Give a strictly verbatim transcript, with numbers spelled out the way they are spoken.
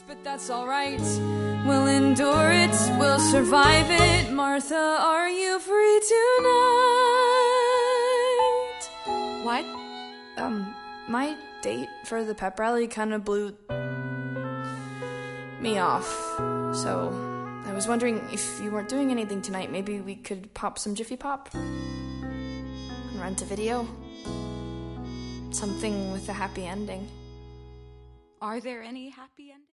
But that's alright. We'll endure it, we'll survive it. Martha, are you free tonight? What? Um, my date for the pep rally kind of blew me off. So, I was wondering if you weren't doing anything tonight, maybe we could pop some Jiffy Pop? And rent a video? Something with a happy ending. Are there any happy endings?